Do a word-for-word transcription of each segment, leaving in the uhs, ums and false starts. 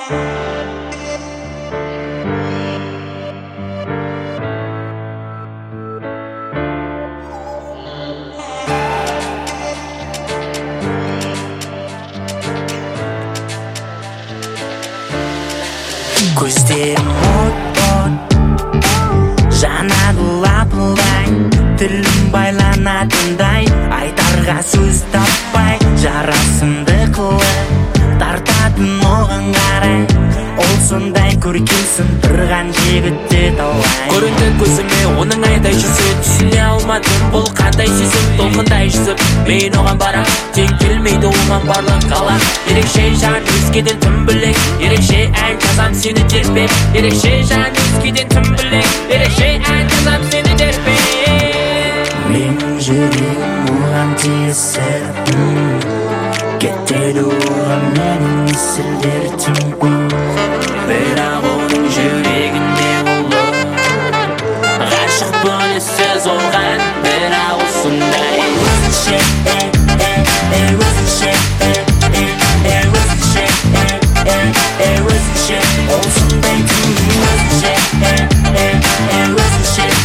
Көздерім от-от жанады лапылдай, тілім байланатындай, айтарға сөз таппай, жарасымды қылып тартатын оған қарай. Ол сондай көркемсін тұрған жігітте талай. Көрінді көзіме оның айдай жүзі, түсіне алмадым бұл қандай сезім. Толқындай жүзіп мен оған барам, тең келмейді оған барлық қала. Ерекше жан өзгеден тым бөлек, ерекше ән жазам сені терпеп. Ерекше жан өзгеден тым бөлек, ерекше ән жазам сені терпеп. Менің жүрегім оған тиесіп, кетеді оған менің есілдер түнгі. Бірақ оның жүрегінде болып ғашықпын сөз оған, бірақ осындай өзінше, өзінше, өзінше, өзінше, осындай түнгі өзінше, өзінше,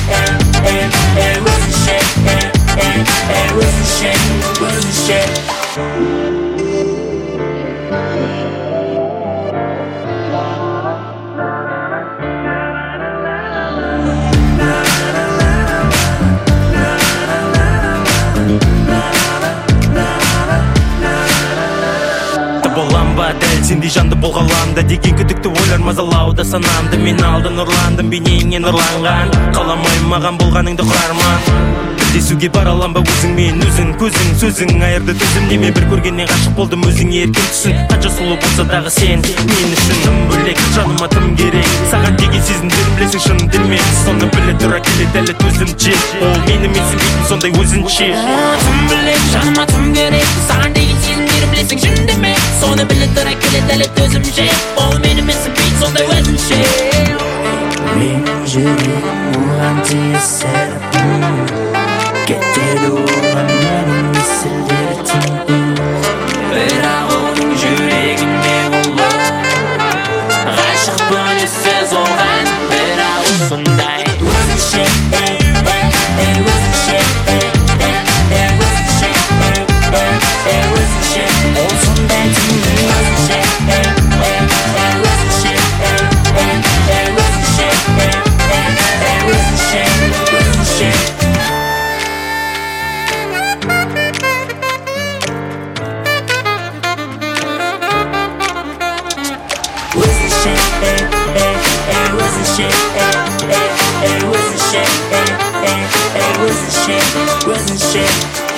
өзінше, өзінше, өзінше. Болам ба дәл сендей жанды бұл ғаламда деген күдікті ойлар мазалауда санамды. Мен алды нұрландым бейнеңе нұрланған, қаламай маған болғаныңды құрарман. Білдесуге бар алам ба өзіңмен, өзің көзің сөзің айырды төзім. Неме бір көргеннен ғашық болдым өзіңе еркін түсін. Қанша сұлу болса дағы сен мен үшін тым бөлек, жаныма тым керек. Саған деген сезімдерім білесің шын демек, соны біле тұра келеді әлі төзімше. Ол мені менсінбейтін сондай өзінше. Тым бөлек, жаныма тым керек. Саған деген сезімдерім білесің шын демек, соны біле тұра келеді әлі төзімше. Ол мені менсінбейтін сондай өзінше. Менің жүрегім оған тиесіп, кетеді оған менің есілдер түнгі. Бірақ оның жүрегінде болып ғашықпын сөз оған, бірақ осындай өзінше, өзінше, өзінше, өзінше, осындай түнгі өзінше, өзінше, өзінше, өзінше, өзінше. Wasn't shit, wasn't shit, wasn't shit.